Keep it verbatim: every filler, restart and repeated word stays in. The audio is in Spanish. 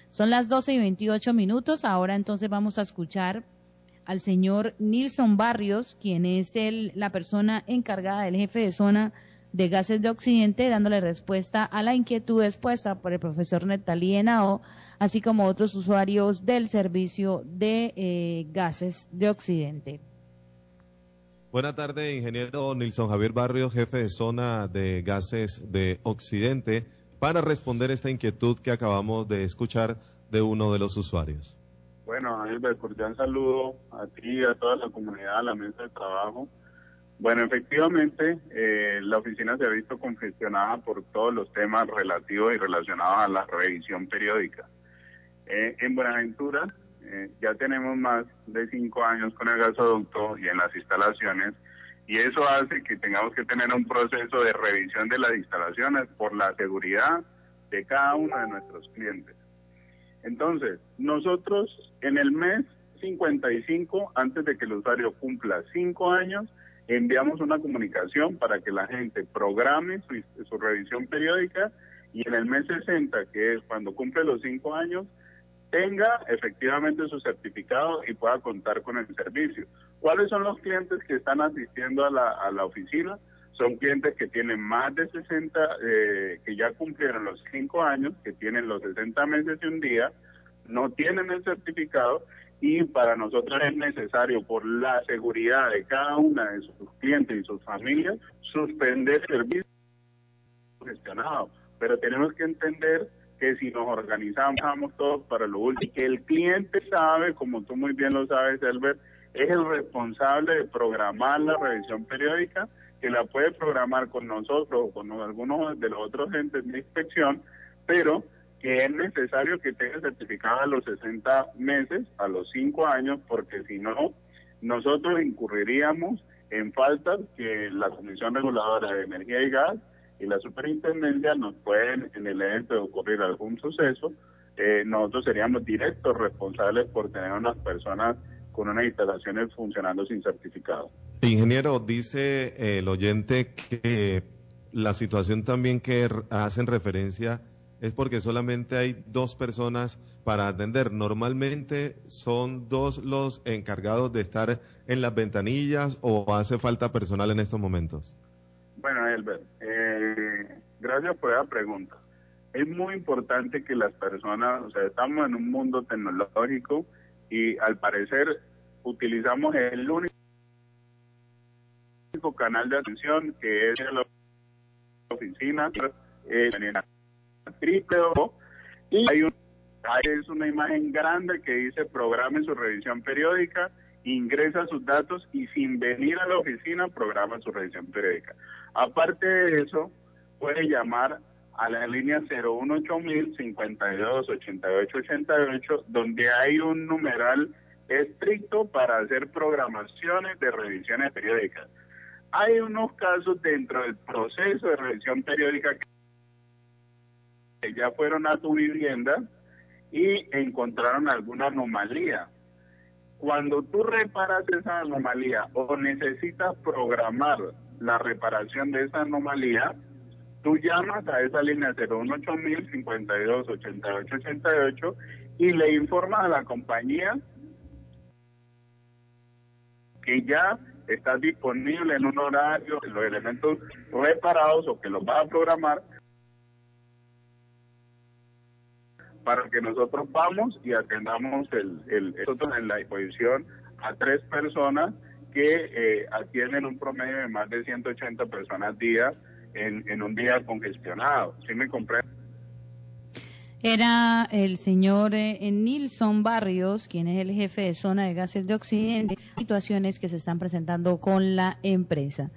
Son las doce y veintiocho minutos. Ahora entonces vamos a escuchar al señor Nilson Barrios, quien es el, la persona encargada del jefe de zona de Gases de Occidente, dándole respuesta a la inquietud expuesta por el profesor Neptalí Henao, así como otros usuarios del servicio de eh, Gases de Occidente. Buenas tardes, ingeniero Nilson Javier Barrios, jefe de zona de Gases de Occidente, para responder esta inquietud que acabamos de escuchar de uno de los usuarios. Bueno, Albert, cordial saludo a ti y a toda la comunidad, a la mesa de trabajo. Bueno, efectivamente, eh, la oficina se ha visto congestionada por todos los temas relativos y relacionados a la revisión periódica. Eh, en Buenaventura eh, ya tenemos más de cinco años con el gasoducto y en las instalaciones, y eso hace que tengamos que tener un proceso de revisión de las instalaciones por la seguridad de cada uno de nuestros clientes. Entonces, nosotros en el mes cincuenta y cinco, antes de que el usuario cumpla cinco años, enviamos una comunicación para que la gente programe su, su revisión periódica, y en el mes sesenta, que es cuando cumple los cinco años, tenga efectivamente su certificado y pueda contar con el servicio. ¿Cuáles son los clientes que están asistiendo a la, a la oficina? Son clientes que tienen más de sesenta, eh, que ya cumplieron los cinco años, que tienen los sesenta meses y un día, no tienen el certificado, y para nosotros es necesario, por la seguridad de cada una de sus clientes y sus familias, suspender el servicio gestionado. Pero tenemos que entender que si nos organizamos todos para lo último, que el cliente sabe, como tú muy bien lo sabes, Albert, es el responsable de programar la revisión periódica, que la puede programar con nosotros o con algunos de los otros entes de inspección, pero que es necesario que tenga certificado a los sesenta meses, a los cinco años, porque si no, nosotros incurriríamos en faltas que la Comisión Reguladora de Energía y Gas y la Superintendencia nos pueden, en el evento de ocurrir algún suceso, eh, nosotros seríamos directos responsables por tener unas personas con unas instalaciones funcionando sin certificado. Ingeniero, dice eh, el oyente que la situación también que hacen referencia es porque solamente hay dos personas para atender. Normalmente son dos los encargados de estar en las ventanillas, ¿o hace falta personal en estos momentos? Bueno, Elber, eh, gracias por esa pregunta. Es muy importante que las personas, o sea, estamos en un mundo tecnológico y al parecer utilizamos el único canal de atención, que es la oficina, eh, triple O, y hay, un, hay es una imagen grande que dice programe su revisión periódica, ingresa sus datos y sin venir a la oficina programa su revisión periódica. Aparte de eso, puede llamar a la línea cero uno ocho mil, cincuenta y dos, ochenta y ocho ochenta y ocho, donde hay un numeral estricto para hacer programaciones de revisiones periódicas. Hay unos casos dentro del proceso de revisión periódica que ya fueron a tu vivienda y encontraron alguna anomalía. Cuando tú reparas esa anomalía o necesitas programar la reparación de esa anomalía, tú llamas a esa línea cero uno ocho mil, cincuenta y dos, ochenta y ocho ochenta y ocho y le informas a la compañía que ya está disponible en un horario los elementos reparados o que los vas a programar, para que nosotros vamos y atendamos el, el, nosotros en la disposición a tres personas que eh, atienden un promedio de más de ciento ochenta personas día en, en un día congestionado. ¿Sí me comprende? Era el señor eh, Nilson Barrios, quien es el jefe de zona de Gases de Occidente, situaciones que se están presentando con la empresa.